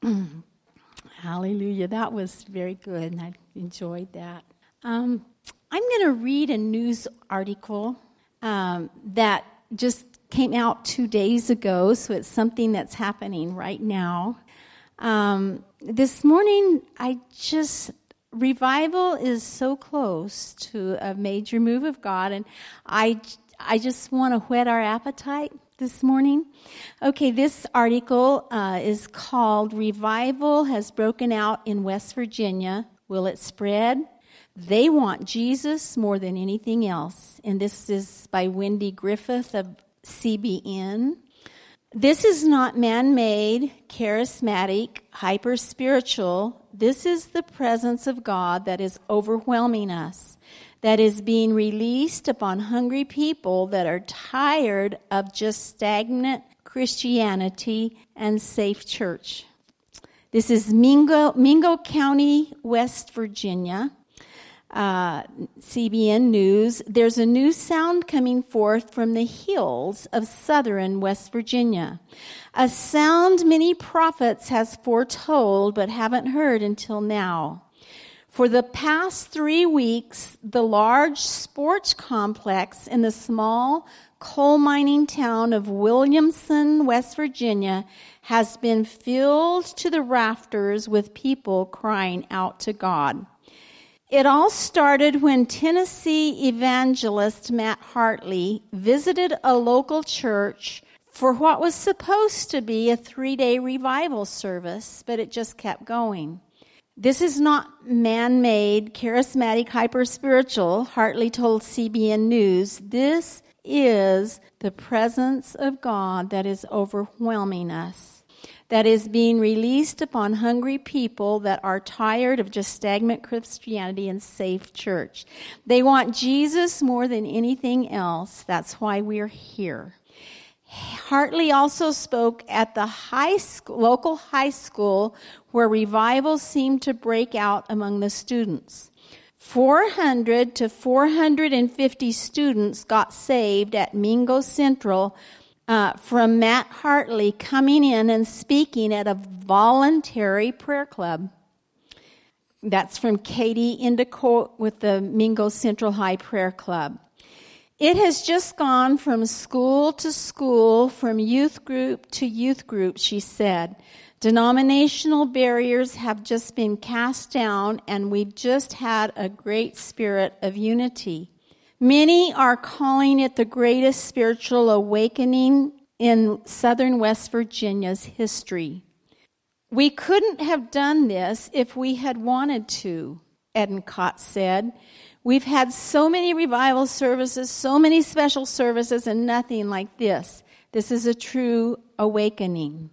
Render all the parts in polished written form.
Hallelujah. That was very good, and I enjoyed that. I'm going to read a news article that just came out 2 days ago, so it's something that's happening right now. This morning, revival is so close to a major move of God, and I just want to whet our appetite this morning. Okay, this article is called "Revival Has Broken Out in West Virginia. Will it spread? They want Jesus more than anything else." And this is by Wendy Griffith of CBN. This is not man-made, charismatic, hyper-spiritual. This is the presence of God that is overwhelming us, that is being released upon hungry people that are tired of just stagnant Christianity and safe church. This is Mingo County, West Virginia. CBN News. There's a new sound coming forth from the hills of southern West Virginia. A sound many prophets has foretold but haven't heard until now. For the past 3 weeks, the large sports complex in the small coal mining town of Williamson, West Virginia, has been filled to the rafters with people crying out to God. It all started when Tennessee evangelist Matt Hartley visited a local church for what was supposed to be a 3-day revival service, but it just kept going. This is not man-made, charismatic, hyper-spiritual, Hartley told CBN News. This is the presence of God that is overwhelming us, that is being released upon hungry people that are tired of just stagnant Christianity and safe church. They want Jesus more than anything else. That's why we're here. Hartley also spoke at the local high school where revival seemed to break out among the students. 400 to 450 students got saved at Mingo Central from Matt Hartley coming in and speaking at a voluntary prayer club. That's from Katie Endicott with the Mingo Central High Prayer Club. It has just gone from school to school, from youth group to youth group, she said. Denominational barriers have just been cast down, and we've just had a great spirit of unity. Many are calling it the greatest spiritual awakening in southern West Virginia's history. We couldn't have done this if we had wanted to, Endicott said. We've had so many revival services, so many special services, and nothing like this. This is a true awakening.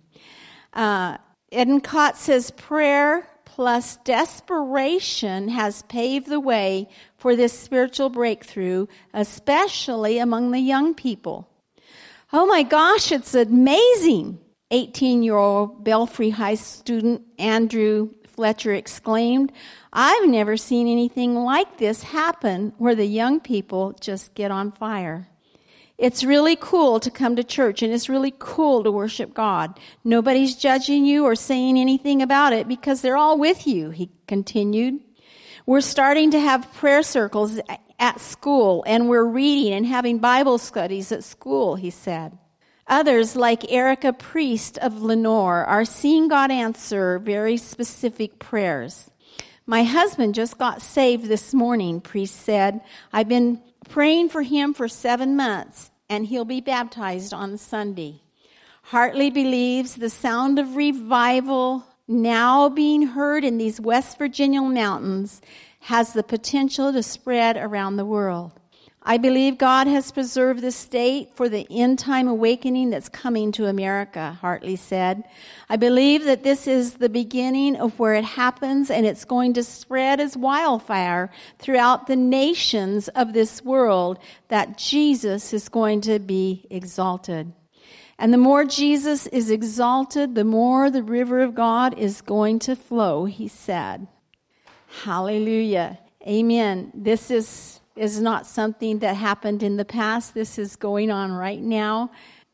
Endicott says prayer plus desperation has paved the way for this spiritual breakthrough, especially among the young people. Oh my gosh, it's amazing, 18-year-old Belfry High student Andrew Fletcher exclaimed. I've never seen anything like this happen where the young people just get on fire. It's really cool to come to church, and it's really cool to worship God. Nobody's judging you or saying anything about it because they're all with you, he continued. We're starting to have prayer circles at school, and we're reading and having Bible studies at school, he said. Others, like Erica Priest of Lenore, are seeing God answer very specific prayers. My husband just got saved this morning, Priest said. I've been praying for him for 7 months, and he'll be baptized on Sunday. Hartley believes the sound of revival now being heard in these West Virginia mountains has the potential to spread around the world. I believe God has preserved the state for the end-time awakening that's coming to America, Hartley said. I believe that this is the beginning of where it happens, and it's going to spread as wildfire throughout the nations of this world, that Jesus is going to be exalted. And the more Jesus is exalted, the more the river of God is going to flow, he said. Hallelujah. Amen. This is not something that happened in the past. This is going on right now. Just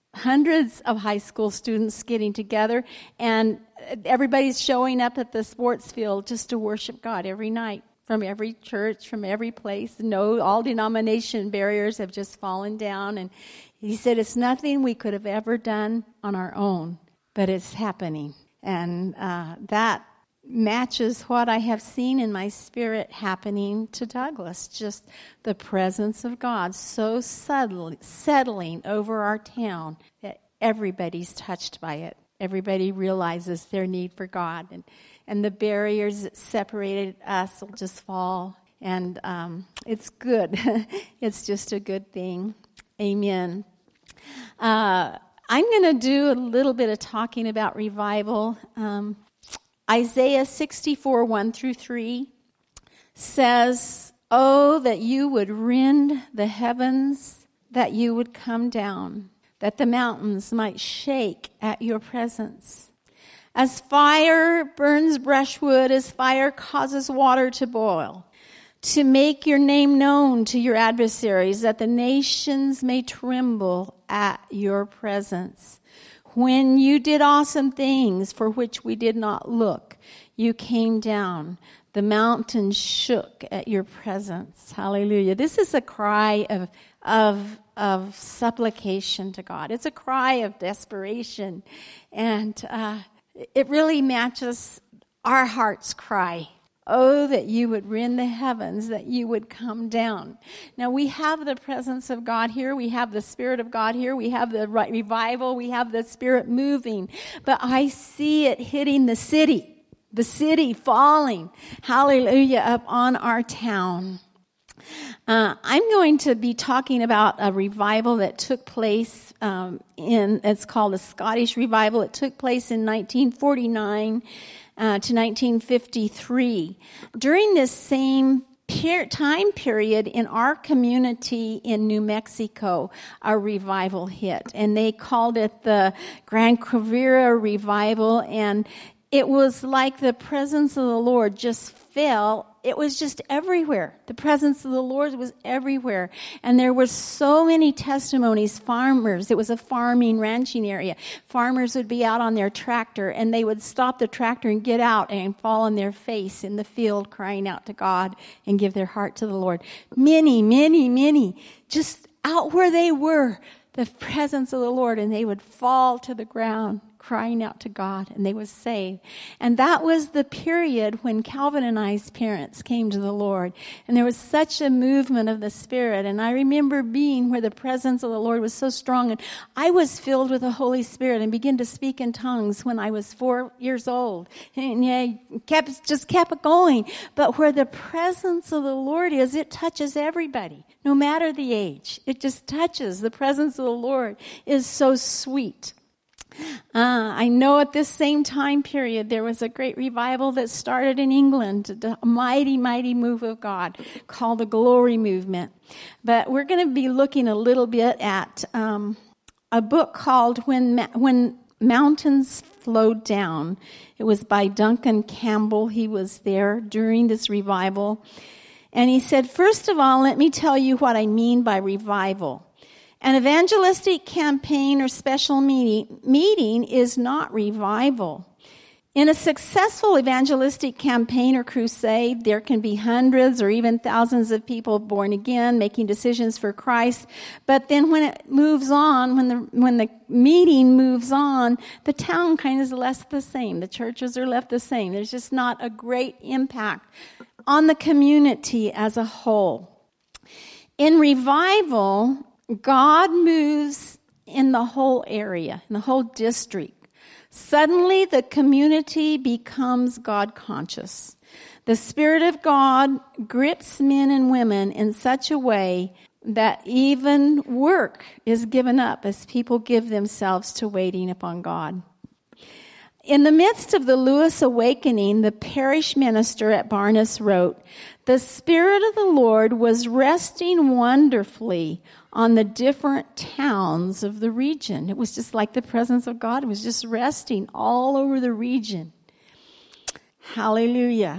hundreds of high school students getting together, and everybody's showing up at the sports field just to worship God every night, from every church, from every place. No, all denomination barriers have just fallen down. And he said it's nothing we could have ever done on our own, but it's happening. And that matches what I have seen in my spirit happening to Douglas. Just the presence of God so subtly settling over our town that everybody's touched by it. Everybody realizes their need for God. And the barriers that separated us will just fall. And it's good. It's just a good thing. Amen. I'm going to do a little bit of talking about revival. Isaiah 64, 1-3 says, "Oh, that you would rend the heavens, that you would come down, that the mountains might shake at your presence. As fire burns brushwood, as fire causes water to boil, to make your name known to your adversaries, that the nations may tremble at your presence. When you did awesome things for which we did not look, you came down. The mountains shook at your presence." Hallelujah. This is a cry of supplication to God. It's a cry of desperation. And it really matches our heart's cry. Oh, that you would rend the heavens, that you would come down. Now, we have the presence of God here. We have the Spirit of God here. We have the revival. We have the Spirit moving. But I see it hitting the city falling, hallelujah, up on our town. I'm going to be talking about a revival that took place it's called the Scottish Revival. It took place in 1949 to 1953. During this same time period in our community in New Mexico, a revival hit. And they called it the Gran Quivira Revival. And it was like the presence of the Lord just fell. It was just everywhere. The presence of the Lord was everywhere. And there were so many testimonies. Farmers, it was a farming, ranching area. Farmers would be out on their tractor, and they would stop the tractor and get out and fall on their face in the field crying out to God and give their heart to the Lord. Many, just out where they were, the presence of the Lord, and they would fall to the ground crying out to God, and they were saved. And that was the period when Calvin and I's parents came to the Lord. And there was such a movement of the Spirit. And I remember being where the presence of the Lord was so strong. And I was filled with the Holy Spirit and began to speak in tongues when I was 4 years old. And kept going. But where the presence of the Lord is, it touches everybody, no matter the age. It just touches. The presence of the Lord is so sweet. I know at this same time period, there was a great revival that started in England, a mighty move of God called the Glory Movement. But we're going to be looking a little bit at a book called When Mountains Flowed Down. It was by Duncan Campbell. He was there during this revival. And he said, "First of all, let me tell you what I mean by revival. An evangelistic campaign or special meeting is not revival. In a successful evangelistic campaign or crusade, there can be hundreds or even thousands of people born again, making decisions for Christ. But then when it moves on, when the meeting moves on, the town kind of is left the same. The churches are left the same. There's just not a great impact on the community as a whole. In revival, God moves in the whole area, in the whole district. Suddenly, the community becomes God conscious. The Spirit of God grips men and women in such a way that even work is given up as people give themselves to waiting upon God. In the midst of the Lewis Awakening, the parish minister at Barnes wrote, "The Spirit of the Lord was resting wonderfully on the different towns of the region." It was just like the presence of God was just resting all over the region. Hallelujah.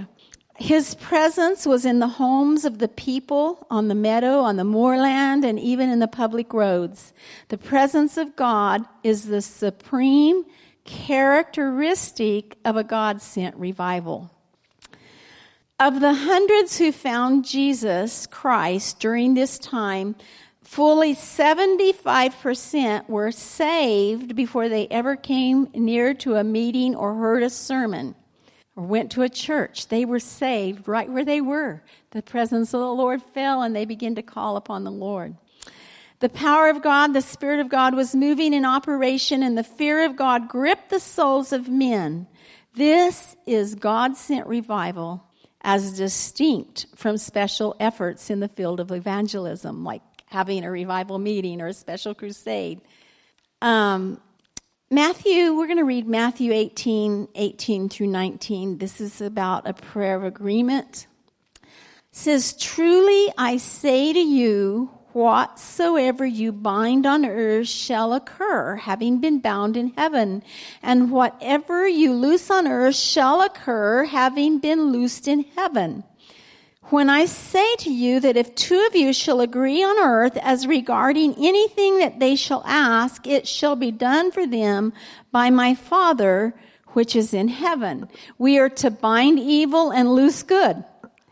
His presence was in the homes of the people, on the meadow, on the moorland, and even in the public roads. The presence of God is the supreme characteristic of a God-sent revival. Of the hundreds who found Jesus Christ during this time, fully 75% were saved before they ever came near to a meeting or heard a sermon or went to a church. They were saved right where they were. The presence of the Lord fell and they began to call upon the Lord. The power of God, the Spirit of God was moving in operation, and the fear of God gripped the souls of men. This is God-sent revival, as distinct from special efforts in the field of evangelism, like having a revival meeting or a special crusade. We're going to read Matthew 18 through 19. This is about a prayer of agreement. It says, "Truly I say to you, whatsoever you bind on earth shall occur, having been bound in heaven. And whatever you loose on earth shall occur, having been loosed in heaven. When I say to you that if two of you shall agree on earth as regarding anything that they shall ask, it shall be done for them by my Father which is in heaven." We are to bind evil and loose good.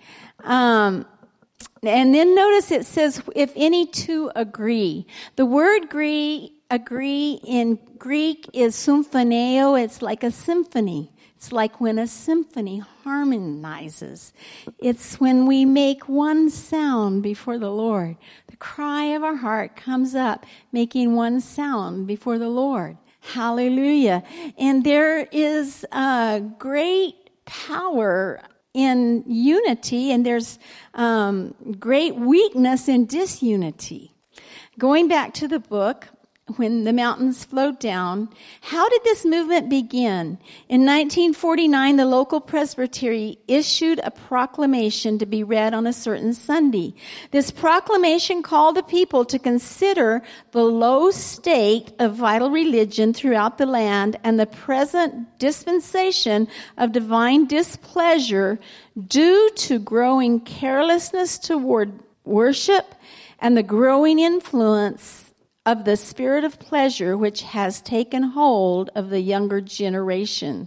And then notice it says, if any two agree. The word agree in Greek is symphoneo. It's like a symphony. It's like when a symphony harmonizes. It's when we make one sound before the Lord. The cry of our heart comes up, making one sound before the Lord. Hallelujah. And there is a great power in unity, and there's great weakness in disunity. Going back to the book, when the mountains flowed down, how did this movement begin? In 1949, the local presbytery issued a proclamation to be read on a certain Sunday. This proclamation called the people to consider the low state of vital religion throughout the land and the present dispensation of divine displeasure due to growing carelessness toward worship and the growing influence of the spirit of pleasure which has taken hold of the younger generation.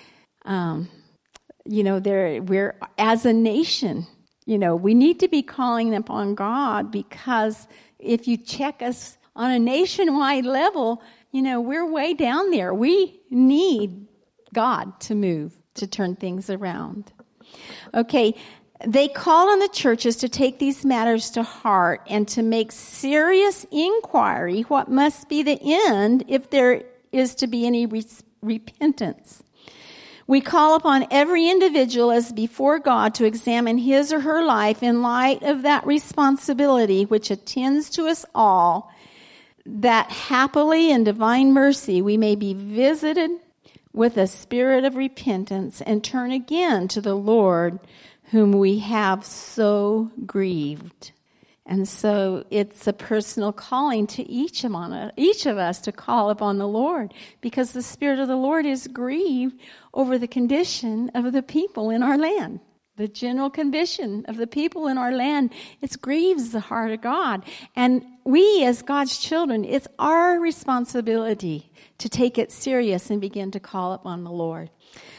We're, as a nation, we need to be calling upon God, because if you check us on a nationwide level, we're way down there. We need God to move, to turn things around. Okay. They call on the churches to take these matters to heart and to make serious inquiry what must be the end if there is to be any repentance. We call upon every individual as before God to examine his or her life in light of that responsibility which attends to us all, that happily in divine mercy we may be visited with a spirit of repentance and turn again to the Lord whom we have so grieved. And so it's a personal calling to each of us to call upon the Lord, because the Spirit of the Lord is grieved over the condition of the people in our land. The general condition of the people in our land, it grieves the heart of God. And we as God's children, it's our responsibility to take it serious and begin to call upon the Lord.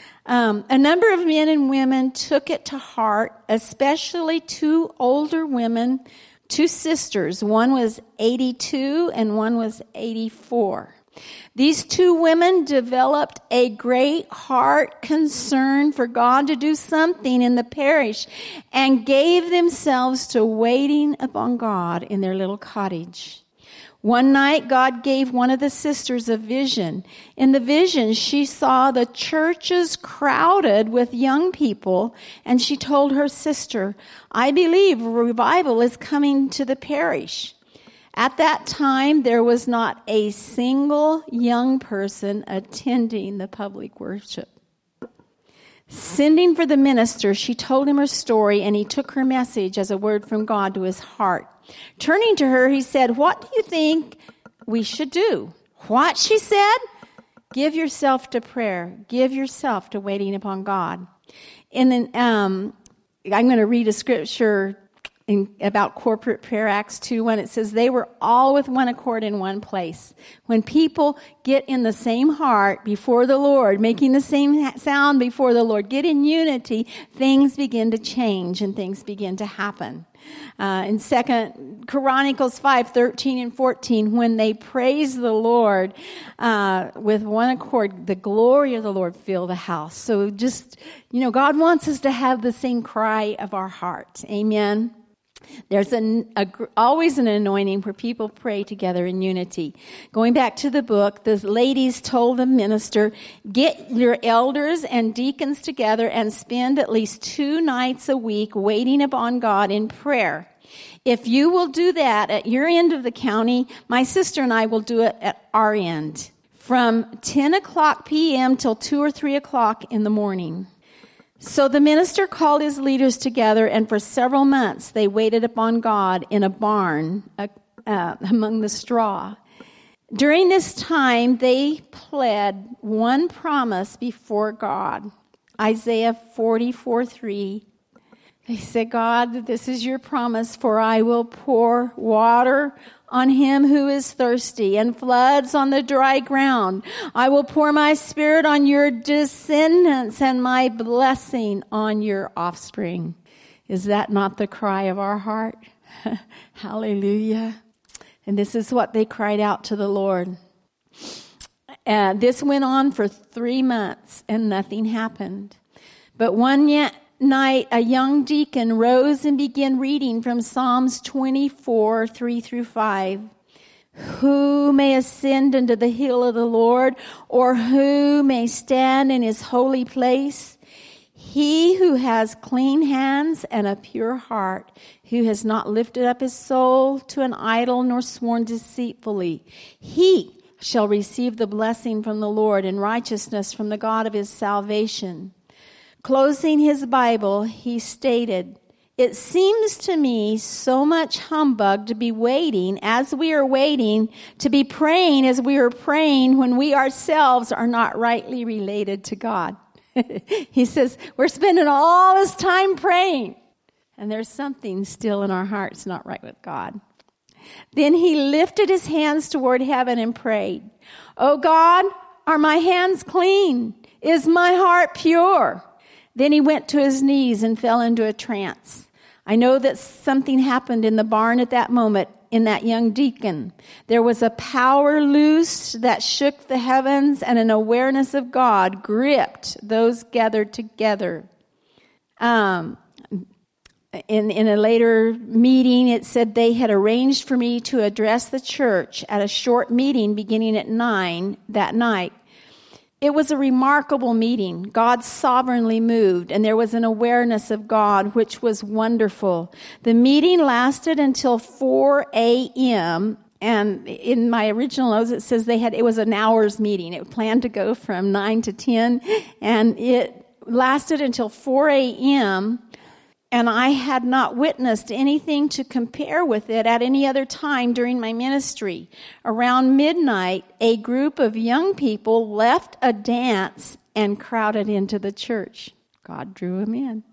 A number of men and women took it to heart, especially two older women, two sisters. One was 82 and one was 84. These two women developed a great heart concern for God to do something in the parish and gave themselves to waiting upon God in their little cottage. One night, God gave one of the sisters a vision. In the vision, she saw the churches crowded with young people, and she told her sister, "I believe revival is coming to the parish." At that time, there was not a single young person attending the public worship. Sending for the minister, she told him her story, and he took her message as a word from God to his heart. Turning to her, he said, "What do you think we should do?" "What?" she said. "Give yourself to prayer. Give yourself to waiting upon God." And then I'm going to read a scripture about corporate prayer, Acts 2:1. It says, they were all with one accord in one place. When people get in the same heart before the Lord, making the same sound before the Lord, get in unity, things begin to change and things begin to happen. In 2 Chronicles 5:13 and 14, when they praise the Lord with one accord, the glory of the Lord filled the house. So just, God wants us to have the same cry of our heart. Amen. There's always an anointing where people pray together in unity. Going back to the book, the ladies told the minister, get your elders and deacons together and spend at least 2 nights a week waiting upon God in prayer. If you will do that at your end of the county, my sister and I will do it at our end. From 10 o'clock p.m. till 2 or 3 o'clock in the morning. So the minister called his leaders together, and for several months they waited upon God in a barn among the straw. During this time, they pled one promise before God. Isaiah 44:3. They said, God, this is your promise, for I will pour water on him who is thirsty and floods on the dry ground. I will pour my spirit on your descendants and my blessing on your offspring. Is that not the cry of our heart? Hallelujah. And this is what they cried out to the Lord. This went on for 3 months and nothing happened. But one night, a young deacon rose and began reading from Psalms 24, 3 through 5. Who may ascend into the hill of the Lord, or who may stand in his holy place? He who has clean hands and a pure heart, who has not lifted up his soul to an idol nor sworn deceitfully, he shall receive the blessing from the Lord and righteousness from the God of his salvation. Closing his Bible, he stated, it seems to me so much humbug to be waiting as we are waiting, to be praying as we are praying when we ourselves are not rightly related to God. He says, we're spending all this time praying, and there's something still in our hearts not right with God. Then he lifted his hands toward heaven and prayed, oh God, are my hands clean? Is my heart pure? Then he went to his knees and fell into a trance. I know that something happened in the barn at that moment in that young deacon. There was a power loosed that shook the heavens, and an awareness of God gripped those gathered together. In a later meeting, it said they had arranged for me to address the church at a short meeting beginning at 9 that night. It was a remarkable meeting. God sovereignly moved, and there was an awareness of God, which was wonderful. The meeting lasted until 4 a.m., and in my original notes it says it was an hour's meeting. It planned to go from 9 to 10, and it lasted until 4 a.m., and I had not witnessed anything to compare with it at any other time during my ministry. Around midnight, a group of young people left a dance and crowded into the church. God drew them in.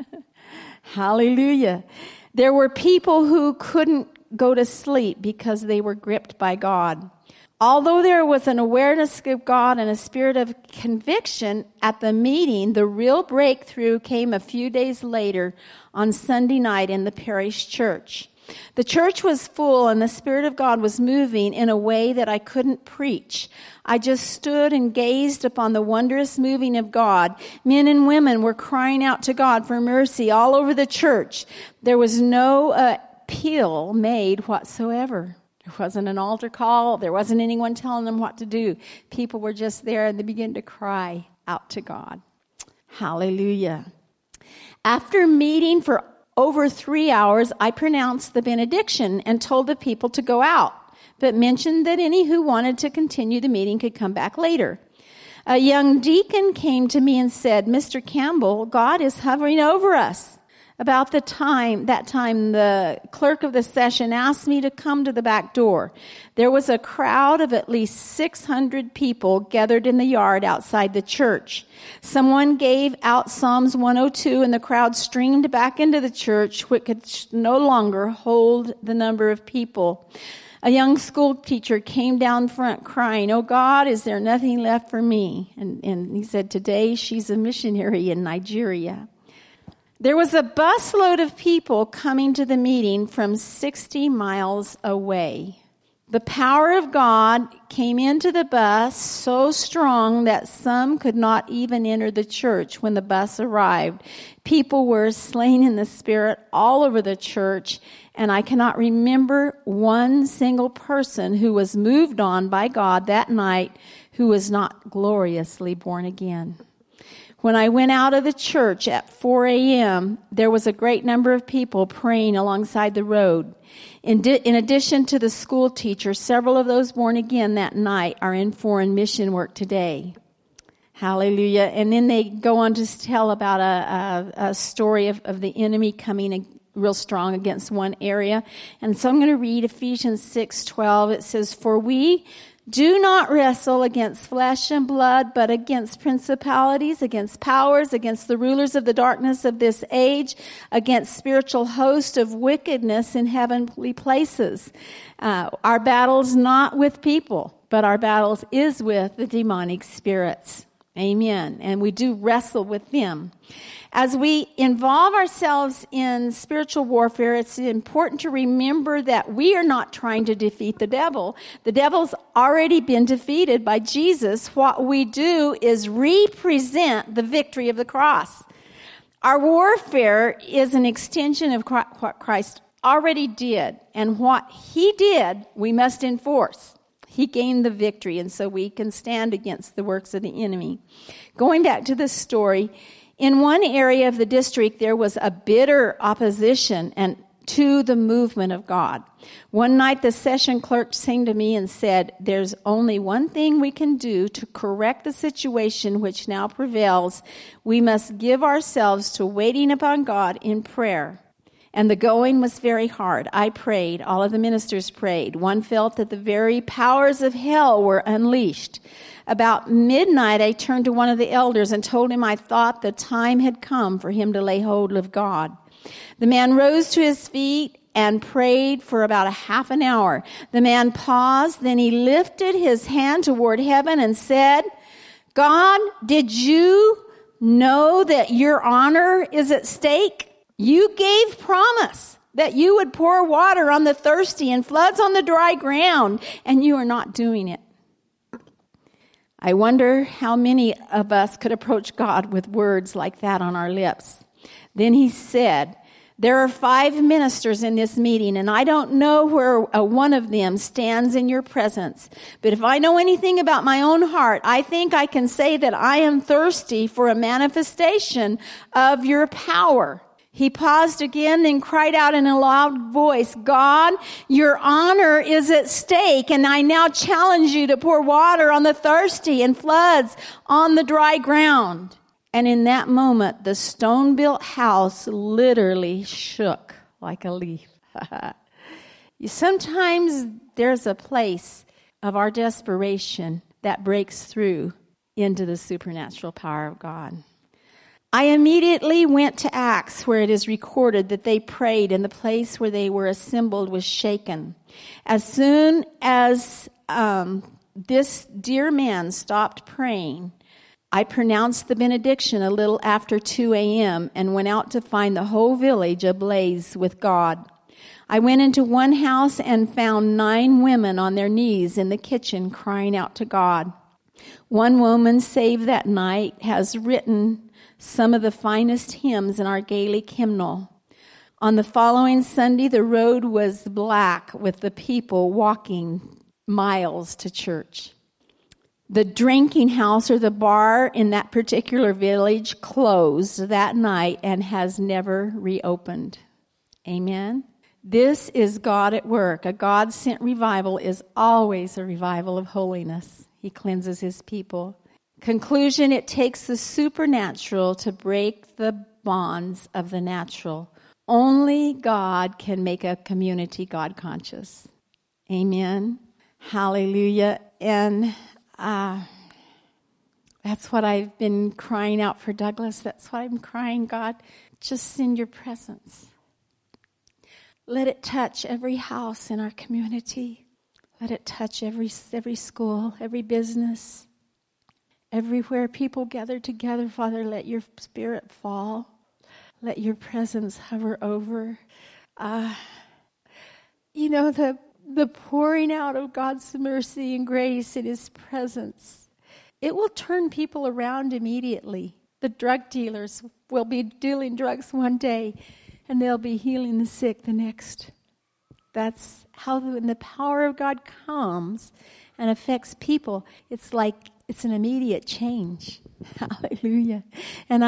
Hallelujah. There were people who couldn't go to sleep because they were gripped by God. Although there was an awareness of God and a spirit of conviction at the meeting, the real breakthrough came a few days later on Sunday night in the parish church. The church was full and the Spirit of God was moving in a way that I couldn't preach. I just stood and gazed upon the wondrous moving of God. Men and women were crying out to God for mercy all over the church. There was no appeal made whatsoever. There wasn't an altar call. There wasn't anyone telling them what to do. People were just there and they began to cry out to God. Hallelujah. After meeting for over 3 hours, I pronounced the benediction and told the people to go out, but mentioned that any who wanted to continue the meeting could come back later. A young deacon came to me and said, Mr. Campbell, God is hovering over us. About that time, the clerk of the session asked me to come to the back door. There was a crowd of at least 600 people gathered in the yard outside the church. Someone gave out Psalms 102 and the crowd streamed back into the church, which could no longer hold the number of people. A young school teacher came down front crying, "Oh God, is there nothing left for me?" And he said, today she's a missionary in Nigeria. There was a busload of people coming to the meeting from 60 miles away. The power of God came into the bus so strong that some could not even enter the church when the bus arrived. People were slain in the Spirit all over the church, and I cannot remember one single person who was moved on by God that night who was not gloriously born again. When I went out of the church at 4 a.m., there was a great number of people praying alongside the road. In addition to the school teacher, several of those born again that night are in foreign mission work today. Hallelujah. And then they go on to tell about a story of the enemy coming real strong against one area. And so I'm going to read Ephesians 6:12. It says, "For we do not wrestle against flesh and blood, but against principalities, against powers, against the rulers of the darkness of this age, against spiritual hosts of wickedness in heavenly places." Our battle's not with people, but our battles is with the demonic spirits. Amen. And we do wrestle with them. As we involve ourselves in spiritual warfare, it's important to remember that we are not trying to defeat the devil. The devil's already been defeated by Jesus. What we do is represent the victory of the cross. Our warfare is an extension of what Christ already did. And what he did, we must enforce. He gained the victory, and so we can stand against the works of the enemy. Going back to the story, in one area of the district, there was a bitter opposition to the movement of God. One night, the session clerk came to me and said, "There's only one thing we can do to correct the situation which now prevails. We must give ourselves to waiting upon God in prayer." And the going was very hard. I prayed. All of the ministers prayed. One felt that the very powers of hell were unleashed. About midnight, I turned to one of the elders and told him I thought the time had come for him to lay hold of God. The man rose to his feet and prayed for about a half an hour. The man paused, then he lifted his hand toward heaven and said, "God, did you know that your honor is at stake? You gave promise that you would pour water on the thirsty and floods on the dry ground, and you are not doing it." I wonder how many of us could approach God with words like that on our lips. Then he said, "There are 5 ministers in this meeting, and I don't know where one of them stands in your presence. But if I know anything about my own heart, I think I can say that I am thirsty for a manifestation of your power." He paused again and cried out in a loud voice, "God, your honor is at stake, and I now challenge you to pour water on the thirsty and floods on the dry ground." And in that moment, the stone-built house literally shook like a leaf. Sometimes there's a place of our desperation that breaks through into the supernatural power of God. I immediately went to Acts, where it is recorded that they prayed and the place where they were assembled was shaken. As soon as this dear man stopped praying, I pronounced the benediction a little after 2 a.m. and went out to find the whole village ablaze with God. I went into one house and found 9 women on their knees in the kitchen crying out to God. One woman saved that night has written some of the finest hymns in our Gaelic hymnal. On the following Sunday, the road was black with the people walking miles to church. The drinking house or the bar in that particular village closed that night and has never reopened. Amen. This is God at work. A God-sent revival is always a revival of holiness. He cleanses his people. Conclusion, it takes the supernatural to break the bonds of the natural. Only God can make a community God conscious. Amen. Hallelujah. And that's what I've been crying out for Douglas. That's why I'm crying, God, just send your presence. Let it touch every house in our community. Let it touch every school, every business, everywhere people gather together. Father, let your Spirit fall. Let your presence hover over. The pouring out of God's mercy and grace in His presence, it will turn people around immediately. The drug dealers will be dealing drugs one day, and they'll be healing the sick the next. That's how when the power of God comes and affects people, it's like it's an immediate change. Hallelujah. And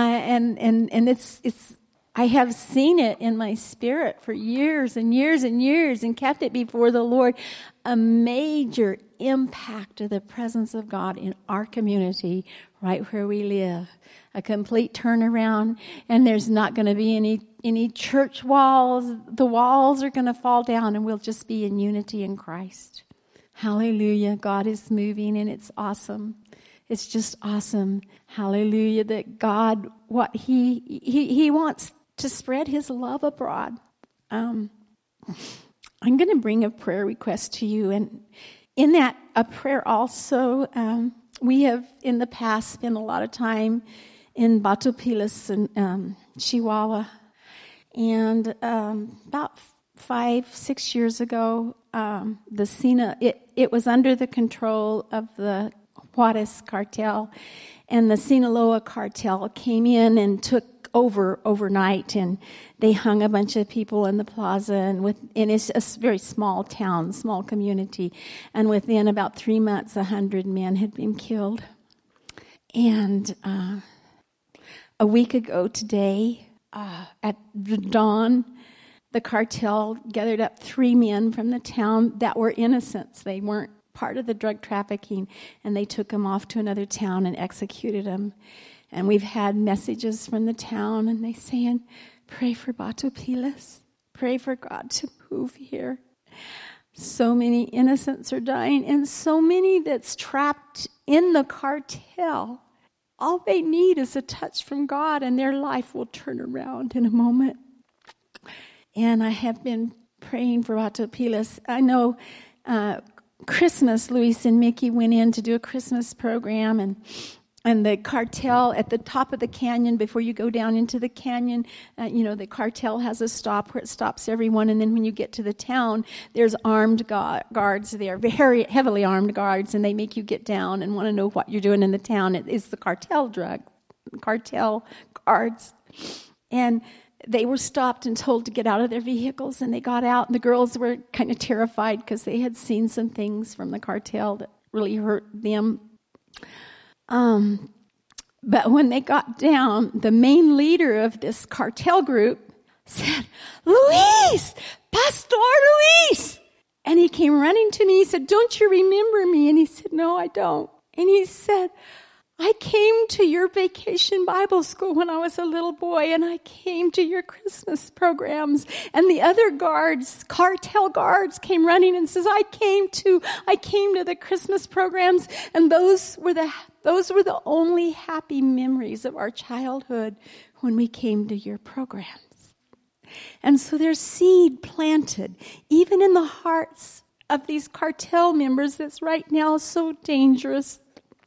I have seen it in my spirit for years and years and years and kept it before the Lord. A major impact of the presence of God in our community right where we live. A complete turnaround, and there's not going to be any church walls. The walls are going to fall down, and we'll just be in unity in Christ. Hallelujah. God is moving, and it's awesome. It's just awesome. Hallelujah. That God, what He wants to spread His love abroad. I'm going to bring a prayer request to you, and in that, a prayer also. We have in the past spent a lot of time in Batu Pilas and Chihuahua, and about 5-6 years ago, the Sina it was under the control of the Juarez cartel, and the Sinaloa cartel came in and took over overnight, and they hung a bunch of people in the plaza, and it's a very small town, small community, and within about 3 months, 100 men had been killed. And a week ago today, at the dawn, the cartel gathered up 3 men from the town that were innocents. They weren't part of the drug trafficking, and they took them off to another town and executed them. And we've had messages from the town, and they saying, pray for Batu Pilas. Pray for God to move here. So many innocents are dying, and so many that's trapped in the cartel. All they need is a touch from God, and their life will turn around in a moment. And I have been praying for Batu Pilas. I know Christmas, Luis and Mickey went in to do a Christmas program, and the cartel at the top of the canyon, before you go down into the canyon, the cartel has a stop where it stops everyone. And then when you get to the town, there's armed guards there, very heavily armed guards, and they make you get down and want to know what you're doing in the town. It's the cartel guards. And they were stopped and told to get out of their vehicles, and they got out, and the girls were kind of terrified because they had seen some things from the cartel that really hurt them. But when they got down, the main leader of this cartel group said, Luis! Pastor Luis! And he came running to me. He said, don't you remember me? And he said, no, I don't. And he said, I came to your vacation Bible school when I was a little boy, and I came to your Christmas programs. And the other guards, cartel guards, came running and says, I came to the Christmas programs, and those were the only happy memories of our childhood when we came to your programs. And so there's seed planted, even in the hearts of these cartel members that's right now so dangerous.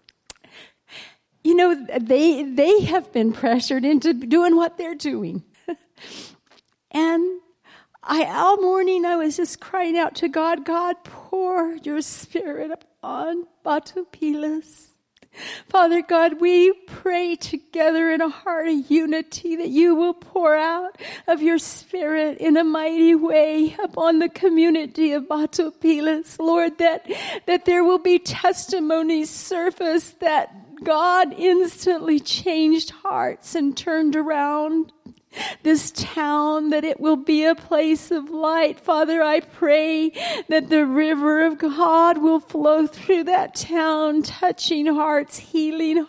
They have been pressured into doing what they're doing. And all morning I was just crying out to God, God, pour your Spirit upon Batu Pilas. Father God, we pray together in a heart of unity that you will pour out of your Spirit in a mighty way upon the community of Batu Pilas. Lord, that there will be testimonies surface that God instantly changed hearts and turned around. this town, that it will be a place of light. Father, I pray that the river of God will flow through that town, touching hearts, healing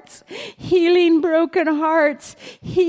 broken hearts,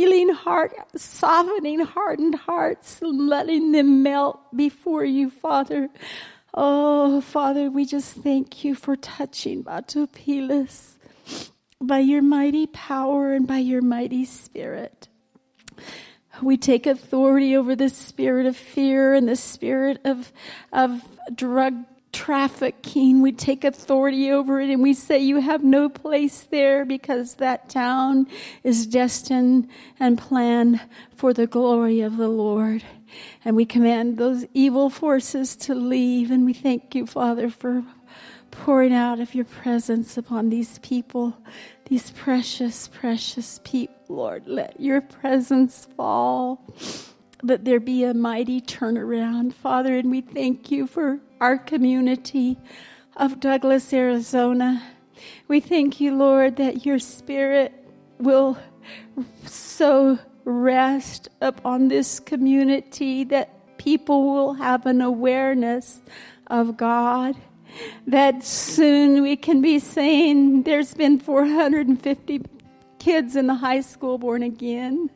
softening hardened hearts, letting them melt before you, Father. Oh, Father, we just thank you for touching Batu Pilas by your mighty power and by your mighty Spirit. We take authority over the spirit of fear and the spirit of drug trafficking. We take authority over it and we say you have no place there, because that town is destined and planned for the glory of the Lord. And we command those evil forces to leave. And we thank you, Father, for pouring out of your presence upon these people, these precious, precious people, Lord. Let your presence fall. Let there be a mighty turnaround, Father. And we thank you for our community of Douglas, Arizona. We thank you, Lord, that your Spirit will so rest upon this community, that people will have an awareness of God, that soon we can be saying there's been 450 kids in the high school born again.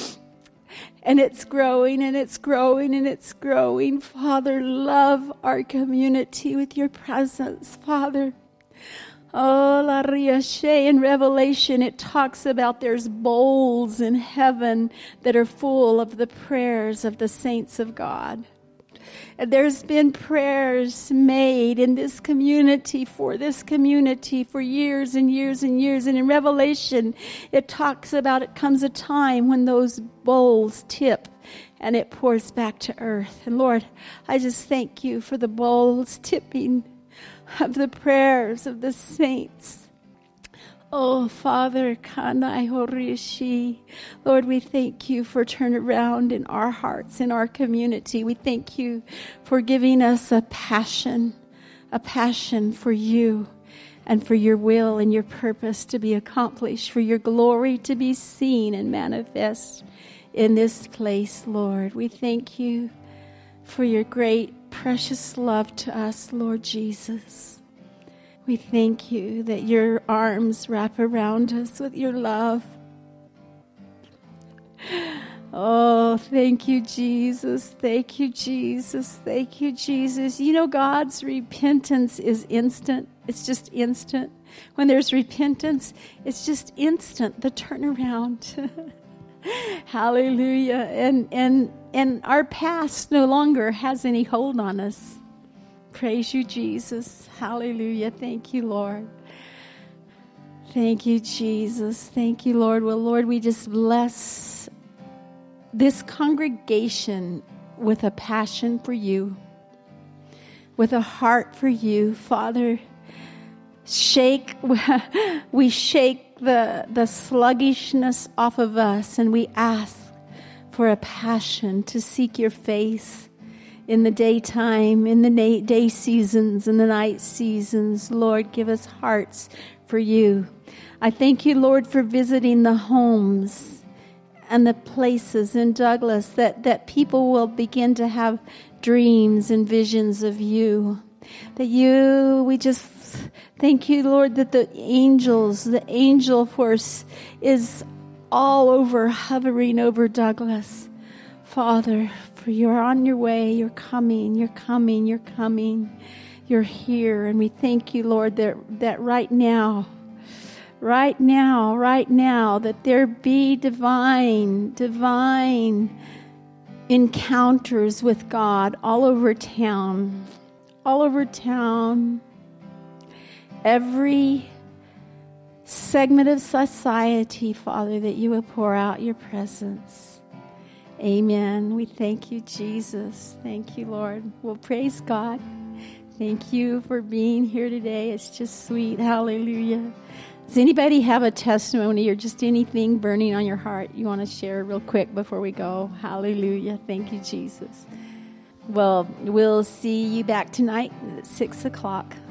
And it's growing and it's growing and it's growing. Father, love our community with your presence, Father. Oh, La Riache, in Revelation, it talks about there's bowls in heaven that are full of the prayers of the saints of God. And there's been prayers made in this community for years and years and years. And in Revelation, it talks about it comes a time when those bowls tip and it pours back to earth. And Lord, I just thank you for the bowls tipping of the prayers of the saints. Oh, Father, Kanai Horishi. Lord, we thank you for turnaround in our hearts, in our community. We thank you for giving us a passion for you and for your will and your purpose to be accomplished, for your glory to be seen and manifest in this place, Lord. We thank you for your great, precious love to us, Lord Jesus. We thank you that your arms wrap around us with your love. Oh, thank you, Jesus. Thank you, Jesus. Thank you, Jesus. You know, God's repentance is instant. It's just instant. When there's repentance, it's just instant, the turnaround. Hallelujah. And our past no longer has any hold on us. Praise you, Jesus. Hallelujah. Thank you, Lord. Thank you, Jesus. Thank you, Lord. Well, Lord, we just bless this congregation with a passion for you, with a heart for you. Father, we shake the sluggishness off of us, and we ask for a passion to seek your face in the daytime, in the day seasons, in the night seasons. Lord, give us hearts for you. I thank you, Lord, for visiting the homes and the places in Douglas that people will begin to have dreams and visions of you. We just thank you, Lord, that the angel force is all over, hovering over Douglas. Father, for you're on your way, you're coming, you're here. And we thank you, Lord, that right now, that there be divine encounters with God all over town. Every segment of society, Father, that you will pour out your presence. Amen. We thank you, Jesus. Thank you, Lord. Well, praise God. Thank you for being here today. It's just sweet. Hallelujah. Does anybody have a testimony or just anything burning on your heart you want to share real quick before we go? Hallelujah. Thank you, Jesus. Well, we'll see you back tonight at 6 o'clock.